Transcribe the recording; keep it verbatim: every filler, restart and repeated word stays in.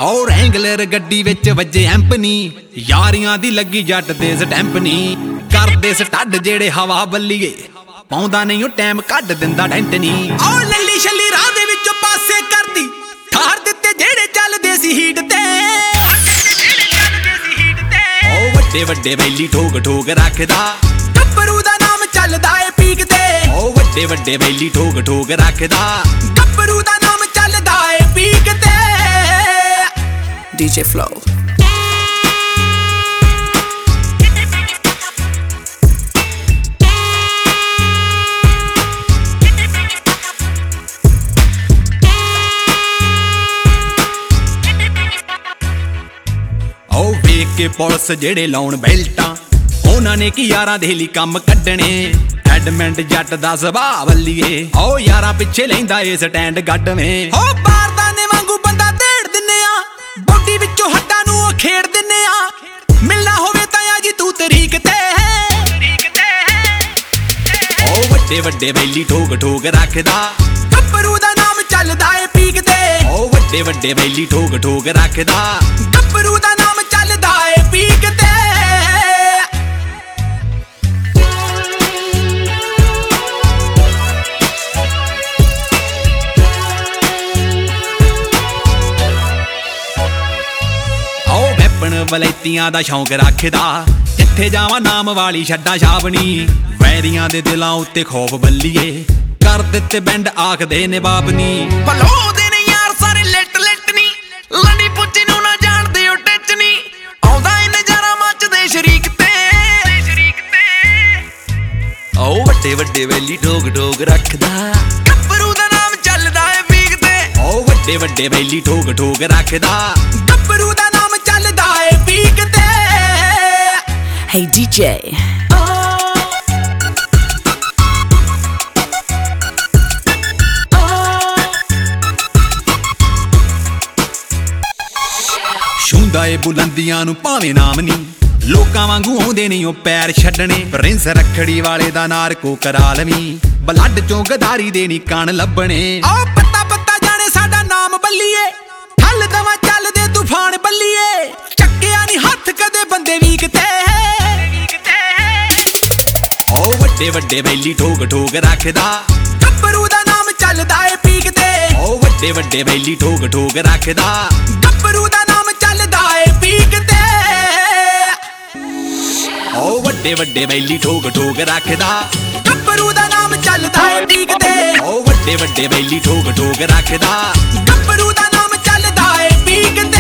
और एंगलर गड्डी विच वजे एंपनी यारियां दी लगी जट दे स्टैंप नी करदे स्टड जेड़े हवा बल्लीए पाउंदा नहीं ओ टाइम कढ दिंदा डेंट नी ओ लल्ली छल्ली राह दे विचों पासे करदी थार दित्ते जेड़े चलदे सी हीट ते ओ वड्डे वड्डे बैली ठोक ठोक रखदा गब्बरू दा नाम चलदा ए पीक ते ओ वड्डे वड्डे बैली ठोक ठोक रखदा गब्बरू दा नाम चलदा ए पीक ते D J Flow ओ वेख के पुलिस जेड़े लाउण बेल्टां उन्हां ने की यारां दे ਲਈ ਕੰਮ ਕੱਢਣੇ ਐਡਮੈਂਟ ਜੱਟ ਦਾ ਸੁਭਾਅ ਵੱਲੀਏ ओ यारां ਪਿੱਛੇ ਲੈਂਦਾ ਏ ਸਟੈਂਡ ਗੱਡਵੇਂ ਓ ਬਾਰਦਾਨੇ ਵਾਂਗੂ ਬੰਦਾ ਢੇੜ ਦਿੰਨੇ ਆ ਬੋਡੀ ਵਿੱਚੋਂ ਹੱਡਾਂ ਨੂੰ ਉਹ ਖੇੜ ਦਿੰਨੇ ਆ ਮਿਲਣਾ ਹੋਵੇ ਤਾਂ ਆ ਜੀ ਤੂੰ ਤਰੀਕ ਤੇ ਓ ਵੱਡੇ ਵੱਡੇ ਬੈਲੀ ਠੋਕ ਠੋਕ ਰੱਖਦਾ ਗੱਭਰੂ ਦਾ ਨਾਮ ਚੱਲਦਾ ਏ ਪੀਕ ਤੇ ਓ ਵੱਡੇ ਵੱਡੇ ਬੈਲੀ ਠੋਕ ਠੋਕ ਰੱਖਦਾ ਗੱਭਰੂ ਦਾ ਨਾਮ ਚੱਲਦਾ ਏ ਪੀਕ ਤੇ ਵਲੈਤੀਆਂ ਦਾ ਸ਼ੌਂਕ ਰੱਖਦਾ ਜਿੱਥੇ ਜਾਵਾਂ ਨਾਮ ਵਾਲੀ ਛੱਡਾਂ ਛਾਬਣੀ ਵੈਰੀਆਂ ਦੇ ਦਿਲਾਂ ਉੱਤੇ ਖੌਫ ਬੱਲੀਏ ਕਰ ਦਿੱਤੇ ਬੈਂਡ ਆਖਦੇ ਨੇ ਬਾਬਨੀ ਭਲੋਦੇ ਨੇ ਯਾਰ ਸਾਰੇ ਲਿਟ ਲਿਟ ਨੀ ਲੰਡੀ ਪੁੱਚੀ ਨੂੰ ਨਾ ਜਾਣਦੇ ਉਹ ਟੱਚ ਨੀ ਆਉਂਦਾ ਇਹ ਨਜ਼ਾਰਾ ਮੱਚਦੇ ਸ਼ਰੀਕ ਤੇ ਆਓ ਵੱਡੇ ਵੱਡੇ ਵੈਲੀ ਠੋਕ ਠੋਕ ਰੱਖਦਾ ਗੱਭਰੂ ਦਾ ਨਾਮ ਚੱਲਦਾ ਏ ਪੀਕ ਤੇ ਆਓ ਵੱਡੇ ਵੱਡੇ ਵੈਲੀ ਠੋਕ ਠੋਕ ਰੱਖਦਾ ਗੱਭਰੂ ਦਾ ਨਾਮ ਚੱਲਦਾ ਏ ਪੀਕ ਤੇ Hey D J ਛੂੰਦਾ ਏ ਬੁਲੰਦੀਆਂ ਨੂੰ ਭਾਵੇਂ ਨਾਮ ਨੀ ਲੋਕਾਂ ਵਾਂਗੂ ਆਉਂਦੇ ਨਹੀਂ ਉਹ ਪੈਰ ਛੱਡਣੇ ਪ੍ਰਿੰਸ ਰੱਖੜੀ ਵਾਲੇ ਦਾ ਨਾਰਕੋ ਕਰਾ ਲਵੀਂ ਬਲੱਡ ਚੋਂ ਗਦਾਰੀ ਦੇ ਨੀ ਕਣ ਲੱਭਣੇ ਆ ਪੱਤਾ ਪੱਤਾ ਜਾਣੇ ਸਾਡਾ ਨਾਮ ਬੱਲੀਏ ਹੱਲ ਦਵਾ ਚੱਲਦੇ ਤੂਫਾਨ ਬੱਲੀਏ ਚੱਕਿਆ ਨੀ ਹੱਥ ਕਦੇ ਬੰਦੇ ਵੀਕ ਤੇ ਓ ਵੱਡੇ ਵੱਡੇ ਬੈਲੀ ਠੋਕ ਠੋਕ ਰੱਖਦਾ ਗੱਭਰੂ ਦਾ ਨਾਮ ਚੱਲਦਾ ਏ ਪੀਕ ਤੇ ਓ ਵੱਡੇ ਵੱਡੇ ਬੈਲੀ ਠੋਕ ਠੋਕ ਰੱਖਦਾ ਗੱਭਰੂ ਦਾ ਨਾਮ ਚੱਲਦਾ ਏ ਪੀਕ ਤੇ ਓ ਵੱਡੇ ਵੱਡੇ ਬੈਲੀ ਠੋਕ ਠੋਕ ਰੱਖਦਾ ਗੱਭਰੂ ਦਾ ਨਾਮ ਚੱਲਦਾ ਏ ਪੀਕ ਤੇ ਓ ਵੱਡੇ ਵੱਡੇ ਬੈਲੀ ਠੋਕ ਠੋਕ ਰੱਖਦਾ ਗੱਭਰੂ ਦਾ ਨਾਮ ਚੱਲਦਾ ਏ ਪੀਕ ਤੇ